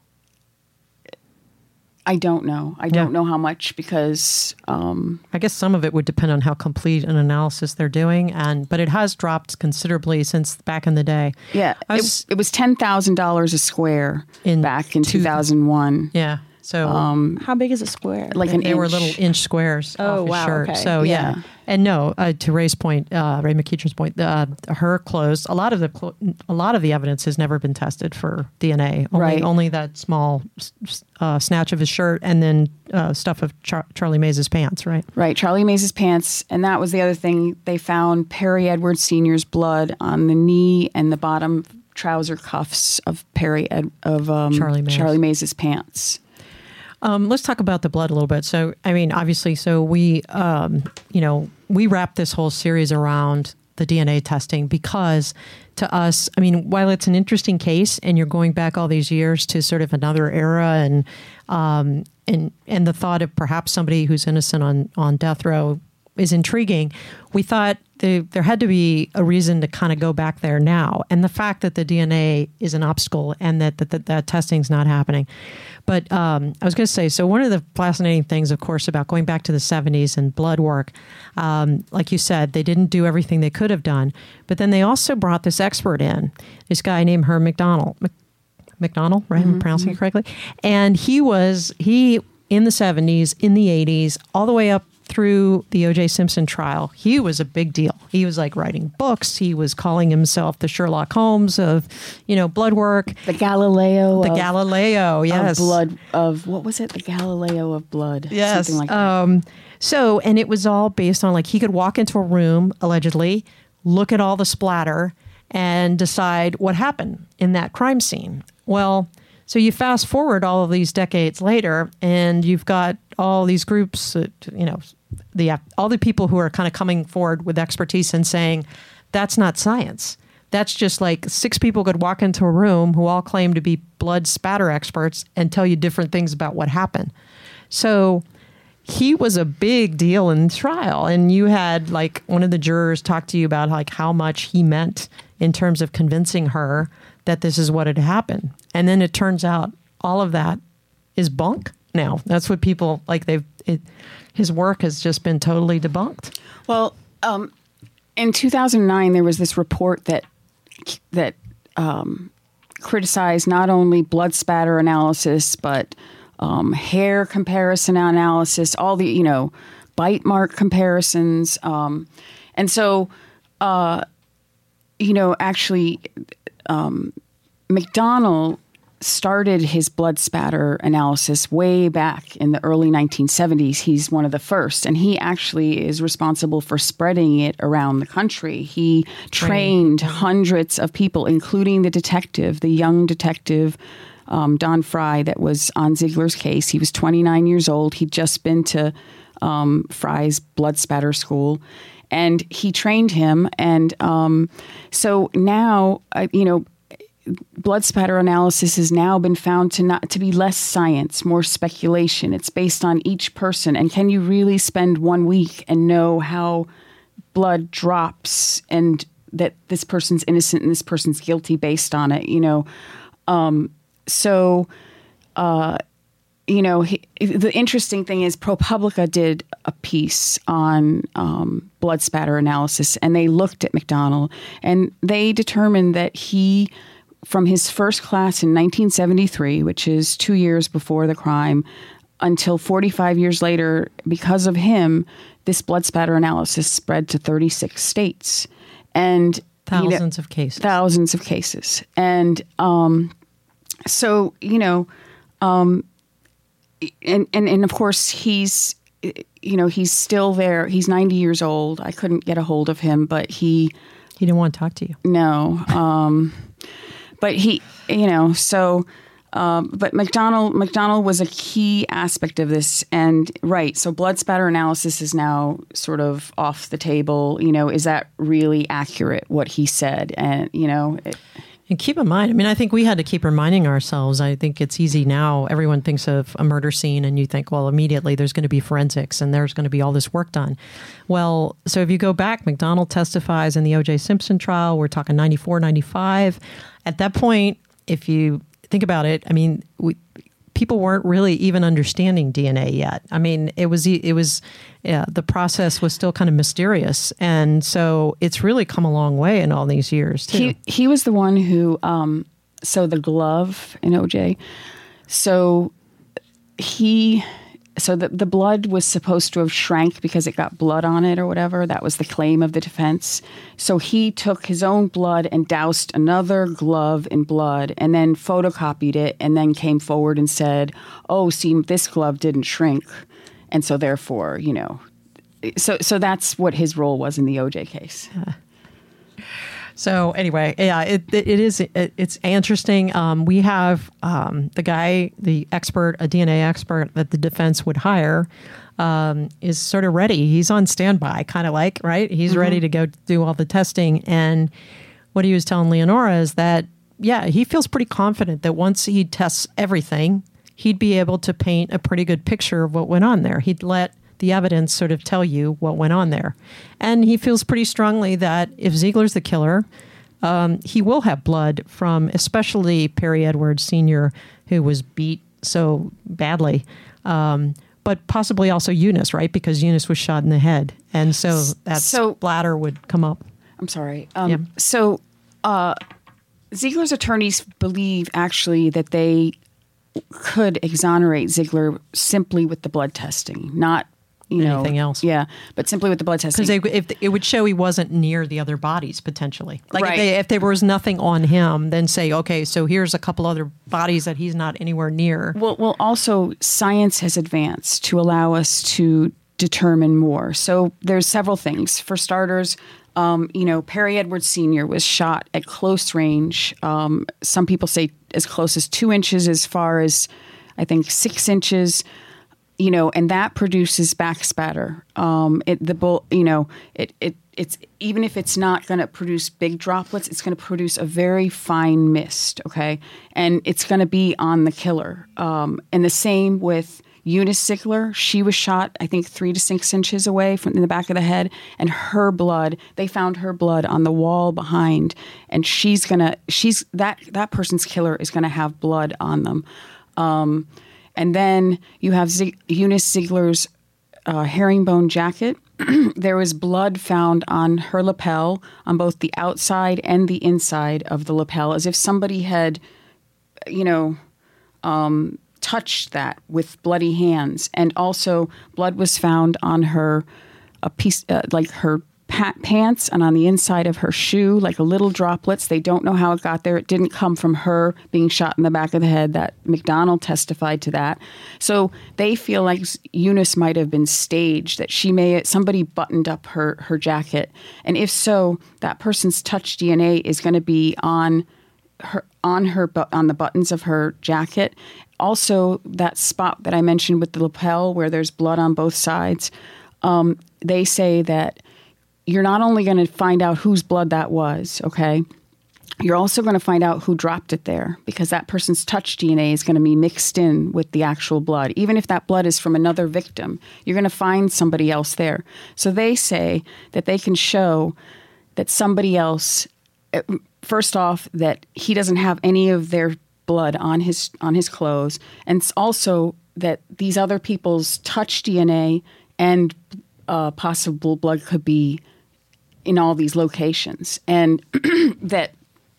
I don't know. I don't yeah. know how much because... Um, I guess some of it would depend on how complete an analysis they're doing, and but it has dropped considerably since back in the day. Yeah, was, it, it was ten thousand dollars a square in back in two thousand one. Yeah. So um, how big is a square? Like an they inch. Were little inch squares. Oh, off his wow. shirt. Okay. So yeah. yeah. And no, uh, to Ray's point, uh, Ray McEachern's point, uh, her clothes, a lot of the clo- a lot of the evidence has never been tested for D N A. Only, right. only that small uh, snatch of his shirt and then uh, stuff of Char- Charlie Mays' pants, right? Right, Charlie Mays' pants. And that was the other thing. They found Perry Edwards Senior's blood on the knee and the bottom trouser cuffs of Perry Ed, of um, Charlie Mays. Charlie Mays's pants. Um, let's talk about the blood a little bit. So, I mean, obviously, so we, um, you know, we wrapped this whole series around the D N A testing because to us, I mean, while it's an interesting case and you're going back all these years to sort of another era and um, and and the thought of perhaps somebody who's innocent on, on death row is intriguing, we thought the, there had to be a reason to kind of go back there now. And the fact that the D N A is an obstacle and that that, that, that testing's not happening. But um, I was going to say, so one of the fascinating things, of course, about going back to the seventies and blood work, um, like you said, they didn't do everything they could have done. But then they also brought this expert in, this guy named Herm McDonald. Mc, McDonald, right? Mm-hmm. I'm pronouncing it correctly. And he was, he, in the seventies, in the eighties, all the way up through the O J Simpson trial, he was a big deal. He was like writing books. He was calling himself the Sherlock Holmes of, you know, blood work. The Galileo. The of, Galileo, yes. Of blood, of, what was it? The Galileo of blood. Yes. Something like that. Um, so, and it was all based on like he could walk into a room, allegedly, look at all the splatter and decide what happened in that crime scene. Well, so you fast forward all of these decades later and you've got all these groups, that, you know, the all the people who are kind of coming forward with expertise and saying, that's not science. That's just like six people could walk into a room who all claim to be blood spatter experts and tell you different things about what happened. So he was a big deal in the trial. And you had like one of the jurors talk to you about like how much he meant in terms of convincing her that this is what had happened. And then it turns out all of that is bunk now. That's what people like they've it, his work has just been totally debunked. Well, um, in two thousand nine, there was this report that that um, criticized not only blood spatter analysis, but um, hair comparison analysis, all the, you know, bite mark comparisons. Um, and so, uh, you know, actually, um, McDonald started his blood spatter analysis way back in the early nineteen seventies. He's one of the first, and he actually is responsible for spreading it around the country. He trained, trained hundreds of people, including the detective, the young detective, um, Don Fry, that was on Ziegler's case. He was twenty-nine years old. He'd just been to um, Fry's blood spatter school, and he trained him. And um, so now, uh, you know, blood spatter analysis has now been found to not to be less science, more speculation. It's based on each person. And can you really spend one week and know how blood drops and that this person's innocent and this person's guilty based on it? You know, um, so, uh, you know, he, the interesting thing is ProPublica did a piece on um, blood spatter analysis, and they looked at McDonald, and they determined that he, from his first class in nineteen seventy-three, which is two years before the crime, until forty-five years later, because of him, this blood spatter analysis spread to thirty-six states. And thousands you know, of cases. Thousands of cases. And um, so, you know, um, and, and, and of course, he's, you know, he's still there. He's ninety years old. I couldn't get a hold of him, but he... He didn't want to talk to you. No. Um But he, you know, so, um, but McDonald, McDonald was a key aspect of this. And right, so blood spatter analysis is now sort of off the table. You know, is that really accurate, what he said? And, you know, it, and keep in mind, I mean, I think we had to keep reminding ourselves. I think it's easy now. Everyone thinks of a murder scene and you think, well, immediately there's going to be forensics and there's going to be all this work done. Well, so if you go back, McDonald testifies in the O J Simpson trial. We're talking ninety-four, ninety-five. At that point, if you think about it, I mean, we, people weren't really even understanding D N A yet. I mean, it was, it was, yeah, the process was still kind of mysterious. And so it's really come a long way in all these years, too. He, he was the one who, um, so the glove in O J, so he... So the, the blood was supposed to have shrank because it got blood on it or whatever. That was the claim of the defense. So he took his own blood and doused another glove in blood and then photocopied it and then came forward and said, oh, see, this glove didn't shrink. And so therefore, you know, so so that's what his role was in the O J case. Yeah. So anyway, yeah, it it, it is it, it's interesting. Um, we have um, the guy, the expert, a D N A expert that the defense would hire, um, is sort of ready. He's on standby, kind of like, right? He's mm-hmm. ready to go do all the testing. And what he was telling Leonora is that, yeah, he feels pretty confident that once he tests everything, he'd be able to paint a pretty good picture of what went on there. He'd let the evidence sort of tell you what went on there. And he feels pretty strongly that if Ziegler's the killer, um, he will have blood from especially Perry Edwards Senior, who was beat so badly, um, but possibly also Eunice, right? Because Eunice was shot in the head. And so that so, splatter would come up. I'm sorry. Um, yeah. So uh, Ziegler's attorneys believe actually that they could exonerate Ziegler simply with the blood testing, not You know, anything else. Yeah, but simply with the blood testing. Because if it would show he wasn't near the other bodies, potentially. Like right. if, they, if there was nothing on him, then say, okay, so here's a couple other bodies that he's not anywhere near. Well, well, also, science has advanced to allow us to determine more. So there's several things. For starters, um, you know, Perry Edwards Senior was shot at close range. Um, some people say as close as two inches, as far as, I think, six inches. You know, and that produces backspatter. Um, it the bull, you know, it it it's even if it's not going to produce big droplets, it's going to produce a very fine mist. Okay, and it's going to be on the killer. Um, and the same with Eunice Ziegler. She was shot, I think, three to six inches away from in the back of the head, and her blood. They found her blood on the wall behind, and she's gonna she's that that person's killer is going to have blood on them. Um, And then you have Z- Eunice Ziegler's uh, herringbone jacket. There was blood found on her lapel, on both the outside and the inside of the lapel, as if somebody had, you know, um, touched that with bloody hands. And also, blood was found on her, a piece uh, like her pa- pants and on the inside of her shoe, like a little droplets. They don't know how it got there. It didn't come from her being shot in the back of the head. That McDonald testified to that. So they feel like Eunice might have been staged, that she may somebody buttoned up her her jacket, and if so, that person's touch D N A is going to be on her on her on the buttons of her jacket. Also, that spot that I mentioned with the lapel where there's blood on both sides. Um, they say that you're not only going to find out whose blood that was, okay? You're also going to find out who dropped it there, because that person's touch D N A is going to be mixed in with the actual blood. Even if that blood is from another victim, you're going to find somebody else there. So they say that they can show that somebody else, first off, that he doesn't have any of their blood on his on his clothes, and also that these other people's touch D N A and uh, possible blood could be in all these locations. And that,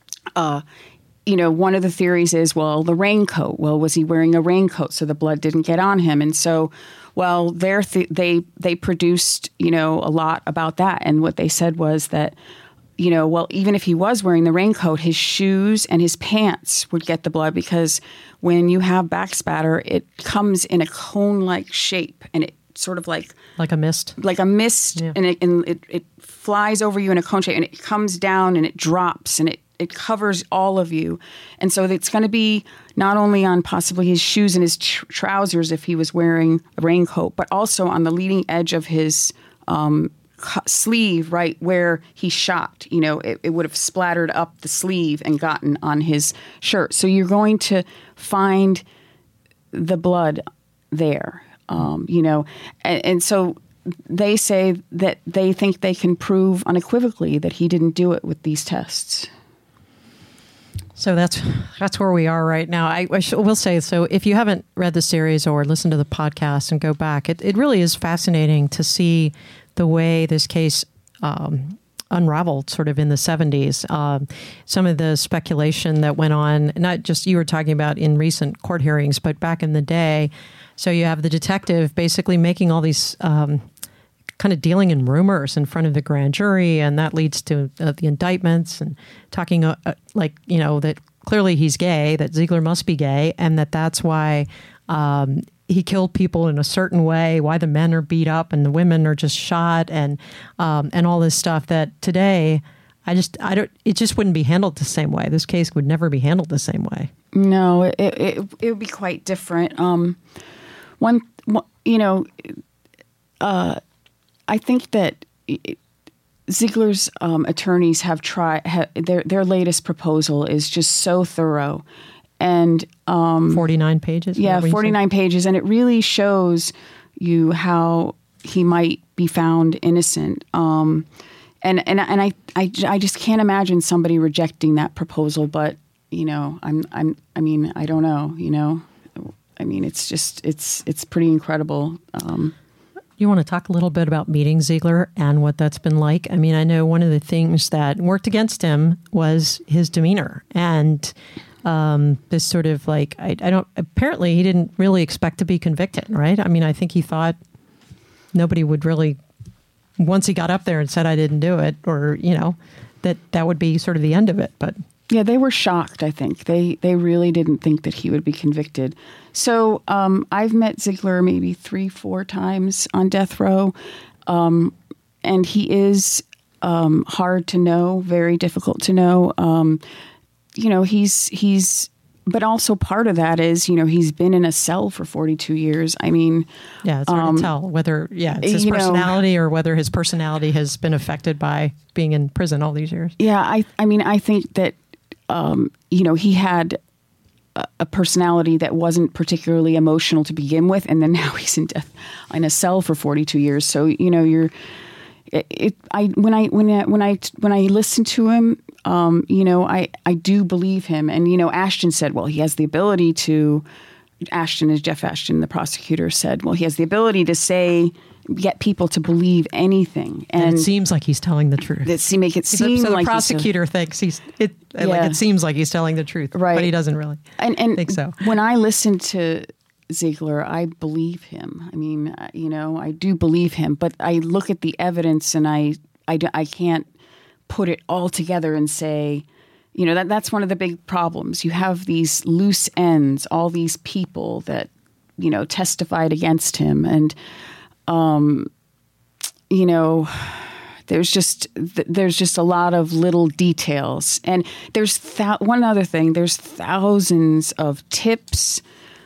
uh, you know, one of the theories is, well, the raincoat. Well, was he wearing a raincoat so the blood didn't get on him? And so, well, their th- they they produced, you know, a lot about that. And what they said was that, you know, well, even if he was wearing the raincoat, his shoes and his pants would get the blood, because when you have backspatter, it comes in a cone-like shape, and it sort of like like a mist, like a mist, yeah. and, it, and it it flies over you in a cone shape, and it comes down and it drops, and it it covers all of you, and so it's going to be not only on possibly his shoes and his tr- trousers if he was wearing a raincoat, but also on the leading edge of his um, sleeve, right where he shot. You know, it, it would have splattered up the sleeve and gotten on his shirt. So you're going to find the blood there. Um, you know, and, and so they say that they think they can prove unequivocally that he didn't do it with these tests. So that's that's where we are right now. I, I sh- will say, so if you haven't read the series or listened to the podcast and go back, it, it really is fascinating to see the way this case um, unraveled sort of in the seventies. Um, some of the speculation that went on, not just you were talking about in recent court hearings, but back in the day. So you have the detective basically making all these um, kind of dealing in rumors in front of the grand jury, and that leads to uh, the indictments and talking uh, uh, like, you know, that clearly he's gay, that Ziegler must be gay, and that that's why um, he killed people in a certain way, why the men are beat up and the women are just shot, and um, and all this stuff that today, I just, I don't, it just wouldn't be handled the same way. This case would never be handled the same way. No, it it, it would be quite different. Um, one, you know, uh, I think that Ziegler's um, attorneys have tried, ha, their, their latest proposal is just so thorough. And um, forty-nine pages? Yeah, forty-nine pages. And it really shows you how he might be found innocent. Um, and and and I, I, I just can't imagine somebody rejecting that proposal. But, you know, I'm I'm I mean, I don't know, you know. I mean, it's just it's it's pretty incredible. Um, you want to talk a little bit about meeting Ziegler and what that's been like? I mean, I know one of the things that worked against him was his demeanor and Um, this sort of like, I, I don't, apparently he didn't really expect to be convicted, right? I mean, I think he thought nobody would really, once he got up there and said, I didn't do it, or, you know, that that would be sort of the end of it. But yeah, they were shocked, I think. They they really didn't think that he would be convicted. So um, I've met Ziegler maybe three, four times on death row. Um, and he is um, hard to know, very difficult to know. Um, You know, he's, he's, but also part of that is, you know, he's been in a cell for forty-two years. I mean, yeah, it's hard um, to tell whether, yeah, it's his personality know, or whether his personality has been affected by being in prison all these years. Yeah, I, I mean, I think that, um, you know, he had a, a personality that wasn't particularly emotional to begin with. And then now he's in death in a cell for forty-two years. So, you know, you're, it, it I, when I, when I, when I, when I listen to him, Um, you know, I, I do believe him. And, you know, Ashton said, well, he has the ability to, Ashton is Jeff Ashton, the prosecutor, said, well, he has the ability to say, get people to believe anything. And, and it seems like he's telling the truth. That make it seem so the like prosecutor he's thinks he's, it, yeah. like it seems like he's telling the truth, right. But he doesn't really and, and think so. When I listen to Ziegler, I believe him. I mean, you know, I do believe him, but I look at the evidence and I, I, I can't put it all together and say, you know, that that's one of the big problems. You have these loose ends, all these people that, you know, testified against him. And, um, you know, there's just, there's just a lot of little details. And there's th- one other thing, there's thousands of tips,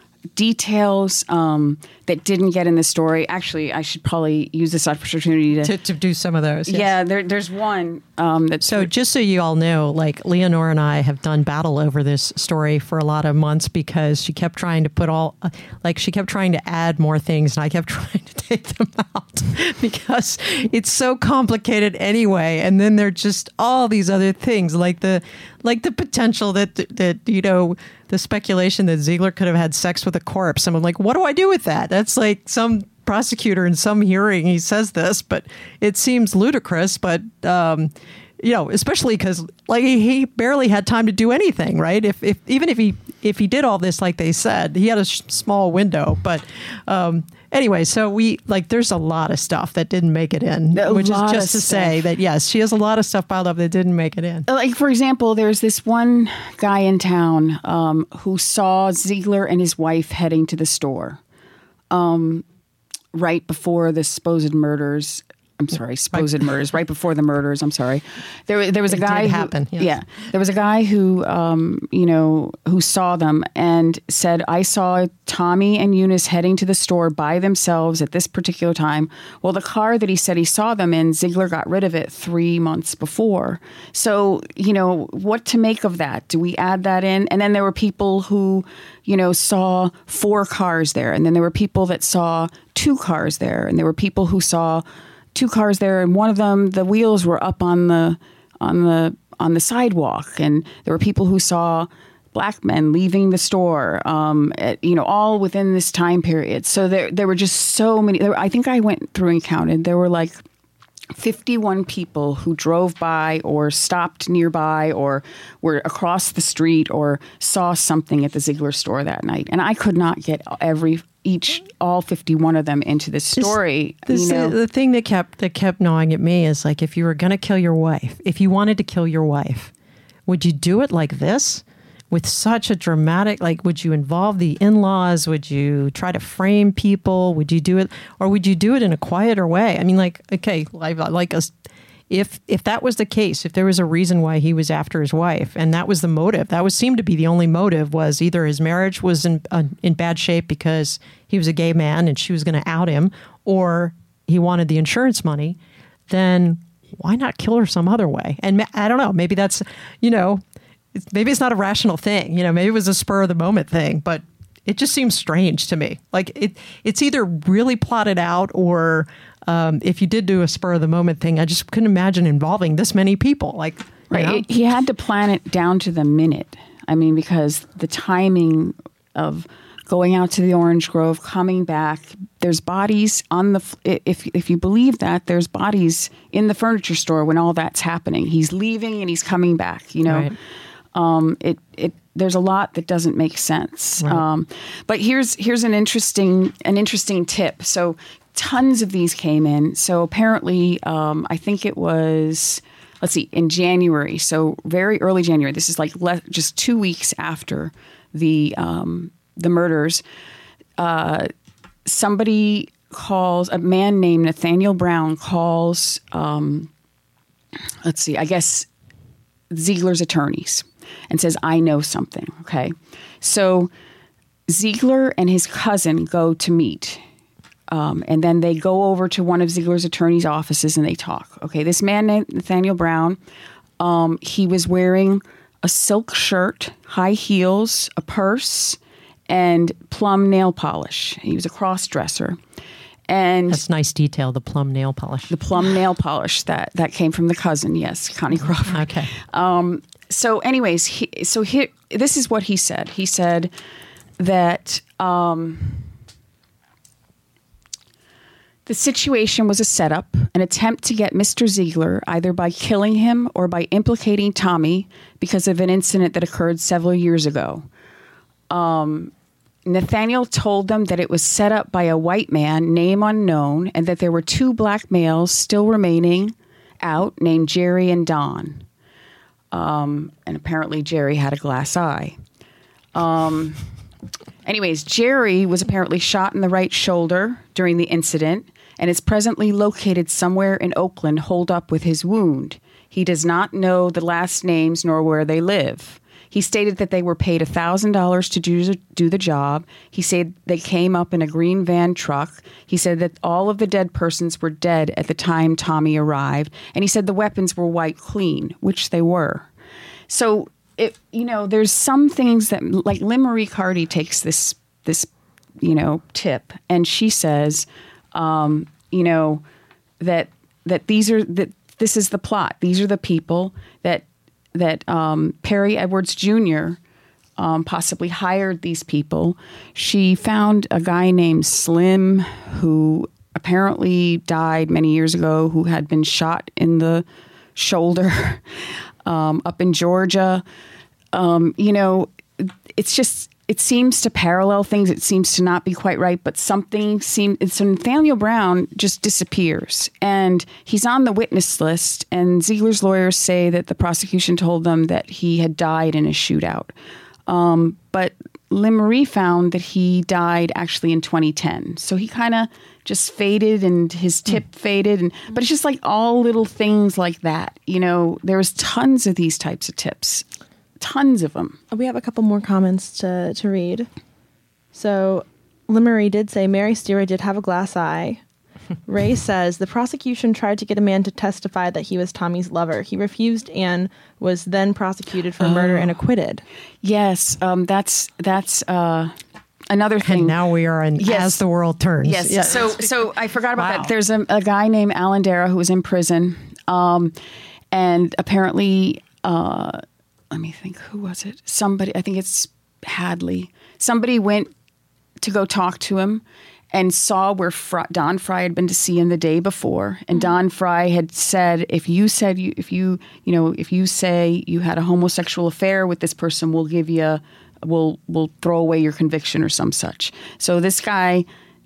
details um, that didn't get in the story. Actually, I should probably use this opportunity to... To, to do some of those. Yes. Yeah, there, there's one um, that's... So just so you all know, like Leonore and I have done battle over this story for a lot of months because she kept trying to put all... Uh, like she kept trying to add more things and I kept trying to take them out because it's so complicated anyway. And then there are just all these other things like the like the potential that, that you know... the speculation that Ziegler could have had sex with a corpse. I'm like, what do I do with that? That's like some prosecutor in some hearing, he says this, but it seems ludicrous. But, um, you know, especially because like he barely had time to do anything, right? If, if even if he if he did all this, like they said, he had a sh- small window. But um, anyway, so we like there's a lot of stuff that didn't make it in, a which is just to stuff. say that, yes, she has a lot of stuff piled up that didn't make it in. Like, for example, there's this one guy in town um, who saw Ziegler and his wife heading to the store um, right before the supposed murders. I'm sorry, supposed murders, right before the murders. I'm sorry. There, there was a It guy did who, happen, yes. yeah, there was a guy who, um, you know, who saw them and said, I saw Tommy and Eunice heading to the store by themselves at this particular time. Well, the car that he said he saw them in, Ziegler got rid of it three months before. So, you know, what to make of that? Do we add that in? And then there were people who, you know, saw four cars there. And then there were people that saw two cars there. And there were people who saw two cars there, and one of them, the wheels were up on the on the on the sidewalk, and there were people who saw black men leaving the store, um, at, you know, all within this time period. So there there were just so many. There, I think I went through and counted. There were like fifty-one people who drove by or stopped nearby or were across the street or saw something at the Ziegler store that night, and I could not get every. each, all fifty-one of them into this story. This, you this, know? The thing that kept that kept gnawing at me is like, if you were going to kill your wife, if you wanted to kill your wife, would you do it like this? With such a dramatic, like, would you involve the in-laws? Would you try to frame people? Would you do it, or would you do it in a quieter way? I mean, like, okay, like, like us, if if that was the case, if there was a reason why he was after his wife, and that was the motive, that was seemed to be the only motive, was either his marriage was in uh, in bad shape because he was a gay man and she was going to out him, or he wanted the insurance money, then why not kill her some other way? And I don't know, maybe that's, you know, maybe it's not a rational thing. You know, maybe it was a spur of the moment thing, but it just seems strange to me. Like it, it's either really plotted out, or um, if you did do a spur of the moment thing, I just couldn't imagine involving this many people. Like, right, know? It, he had to plan it down to the minute. I mean, because the timing of going out to the orange grove, coming back, there's bodies on the. If if you believe that, there's bodies in the furniture store when all that's happening. He's leaving and he's coming back. You know. Right. Um, it, it, there's a lot that doesn't make sense. Right. Um, but here's, here's an interesting, an interesting tip. So tons of these came in. So apparently, um, I think it was, let's see, in January. So very early January, this is like le- just two weeks after the, um, the murders. Uh, somebody calls, a man named Nathaniel Brown calls, um, let's see, I guess Ziegler's attorneys, and says, I know something. Okay. So Ziegler and his cousin go to meet. Um, and then they go over to one of Ziegler's attorney's offices and they talk. Okay. This man named Nathaniel Brown, um, he was wearing a silk shirt, high heels, a purse, and plum nail polish. He was a cross-dresser. And that's nice detail, the plum nail polish. The plum nail polish, that, that came from the cousin, yes, Connie Crawford. Okay. Um, so anyways, he, so he, this is what he said. He said that um, the situation was a setup, an attempt to get Mister Ziegler either by killing him or by implicating Tommy because of an incident that occurred several years ago. Um, Nathaniel told them that it was set up by a white man, name unknown, and that there were two black males still remaining out named Jerry and Don. Um, and apparently Jerry had a glass eye. Um, anyways, Jerry was apparently shot in the right shoulder during the incident and is presently located somewhere in Oakland, holed up with his wound. He does not know the last names nor where they live. He stated that they were paid one thousand dollars to do, do the job. He said they came up in a green van truck. He said that all of the dead persons were dead at the time Tommy arrived. And he said the weapons were wiped clean, which they were. So, it, you know, there's some things that, like Lynn Marie Carty takes this, this, you know, tip, and she says, um, you know, that that these are, that this is the plot. These are the people that, that um, Perry Edwards Junior Um, possibly hired these people. She found a guy named Slim who apparently died many years ago, who had been shot in the shoulder um, up in Georgia. Um, you know, it's just, it seems to parallel things. It seems to not be quite right, but something seemed, so Nathaniel Brown just disappears and he's on the witness list, and Ziegler's lawyers say that the prosecution told them that he had died in a shootout. Um, but Lynn Marie found that he died actually in twenty ten. So he kind of just faded and his tip mm. faded. And, but it's just like all little things like that. You know, there's tons of these types of tips. Tons of them. We have a couple more comments to, to read. So Lynn Marie did say Mary Stewart did have a glass eye. Ray says the prosecution tried to get a man to testify that he was Tommy's lover. He refused and was then prosecuted for oh. murder and acquitted. Yes, um, that's that's uh, another thing. And now we are in yes. As the World Turns. Yes. yes. So so I forgot about wow. that. There's a, a guy named Alan Dara who was in prison, um, and apparently. Uh, Let me think. Who was it? Somebody, I think it's Hadley. Somebody went to go talk to him and saw where Fry, Don Fry had been to see him the day before. And mm-hmm. Don Fry had said, if you said you, if you, you know, if you say you had a homosexual affair with this person, we'll give you, we'll, we'll throw away your conviction or some such. So this guy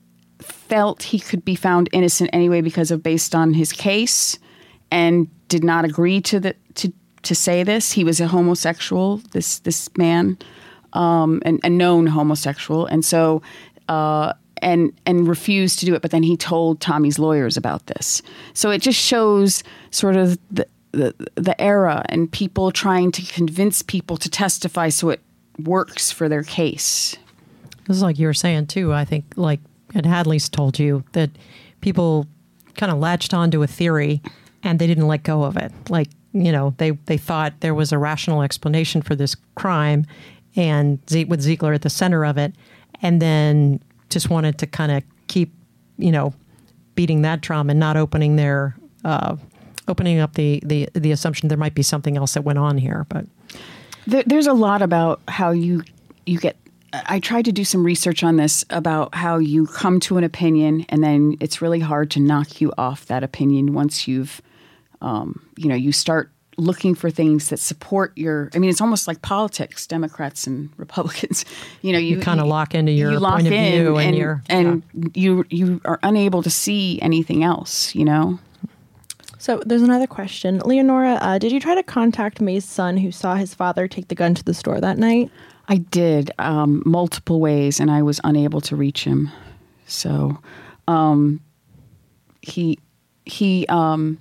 felt he could be found innocent anyway because of based on his case, and did not agree to the, to, to say this. He was a homosexual, this this man, um, and a known homosexual. And so, uh, and and refused to do it. But then he told Tommy's lawyers about this. So it just shows sort of the the, the era and people trying to convince people to testify so it works for their case. This is like you were saying, too. I think, like Ed Hadley's told you, that people kind of latched onto a theory and they didn't let go of it. Like, you know, they, they thought there was a rational explanation for this crime and Z- with Ziegler at the center of it, and then just wanted to kind of keep, you know, beating that drum and not opening their, uh, opening up the, the, the assumption there might be something else that went on here. But there, there's a lot about how you you get. I tried to do some research on this about how you come to an opinion and then it's really hard to knock you off that opinion once you've, um, you know, you start looking for things that support your, I mean, it's almost like politics, Democrats and Republicans, you know, you, you kind of lock into your you point of view and, and, your, and yeah. you, you are unable to see anything else, you know? So there's another question. Leonora, uh, did you try to contact May's son who saw his father take the gun to the store that night? I did um, multiple ways, and I was unable to reach him. So um, he he um,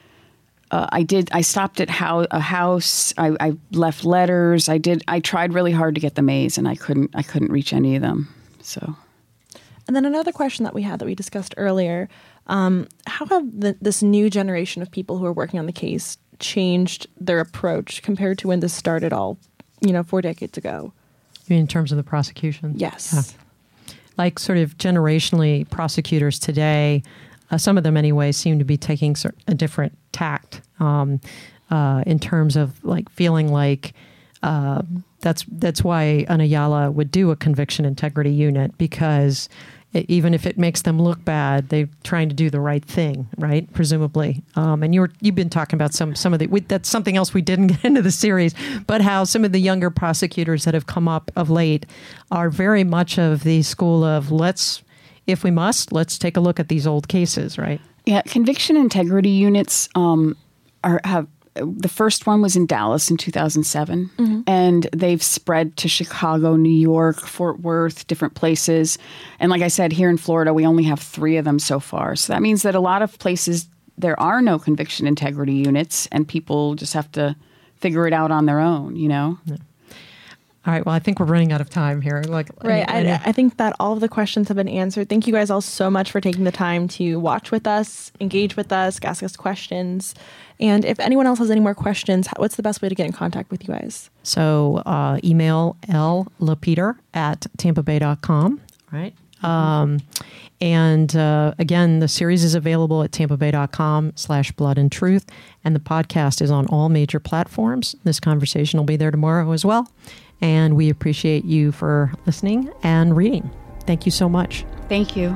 uh, I did. I stopped at how, a house. I, I left letters. I did. I tried really hard to get the Mays, and I couldn't. I couldn't reach any of them. So. And then another question that we had that we discussed earlier: um, how have the, this new generation of people who are working on the case changed their approach compared to when this started all? You know, four decades ago. You mean in terms of the prosecution? Yes. Yeah. Like sort of generationally, prosecutors today, uh, some of them anyway, seem to be taking a different tact um, uh, in terms of like feeling like uh, that's that's why an Ayala would do a conviction integrity unit, because it, even if it makes them look bad, they're trying to do the right thing, right? Presumably. Um, and you were, you've been talking about some some of the, we, that's something else we didn't get into the series, but how some of the younger prosecutors that have come up of late are very much of the school of let's, if we must, let's take a look at these old cases, right? Yeah, conviction integrity units um, are have. The first one was in Dallas in two thousand seven, mm-hmm. and they've spread to Chicago, New York, Fort Worth, different places. And like I said, here in Florida, we only have three of them so far. So that means that a lot of places, there are no conviction integrity units, and people just have to figure it out on their own, you know? Yeah. All right. Well, I think we're running out of time here. Like, right. I, I, I think that all of the questions have been answered. Thank you guys all so much for taking the time to watch with us, engage with us, ask us questions. And if anyone else has any more questions, what's the best way to get in contact with you guys? So uh, email llapeter at tampa bay dot com, right? Mm-hmm. Um, and uh, again, the series is available at tampa bay dot com slash blood and truth. And the podcast is on all major platforms. This conversation will be there tomorrow as well. And we appreciate you for listening and reading. Thank you so much. Thank you.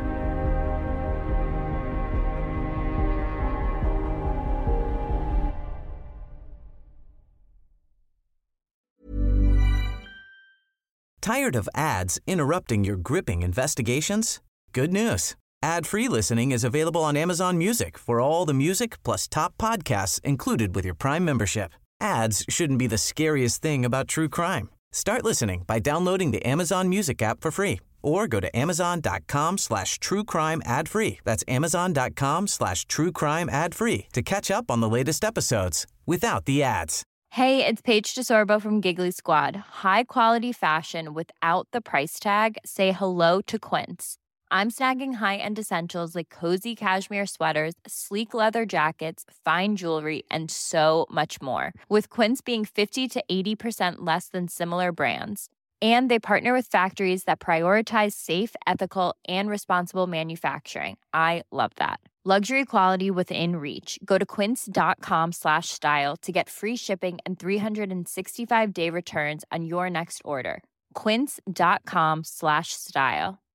Tired of ads interrupting your gripping investigations? Good news. Ad-free listening is available on Amazon Music for all the music plus top podcasts included with your Prime membership. Ads shouldn't be the scariest thing about true crime. Start listening by downloading the Amazon Music app for free or go to amazon.com slash true crime ad free. That's amazon.com slash true crime ad free to catch up on the latest episodes without the ads. Hey, it's Paige DeSorbo from Giggly Squad. High quality fashion without the price tag. Say hello to Quince. I'm snagging high-end essentials like cozy cashmere sweaters, sleek leather jackets, fine jewelry, and so much more. With Quince being fifty to eighty percent less than similar brands. And they partner with factories that prioritize safe, ethical, and responsible manufacturing. I love that. Luxury quality within reach. Go to quince.com slash style to get free shipping and three sixty-five day returns on your next order. Quince.com slash style.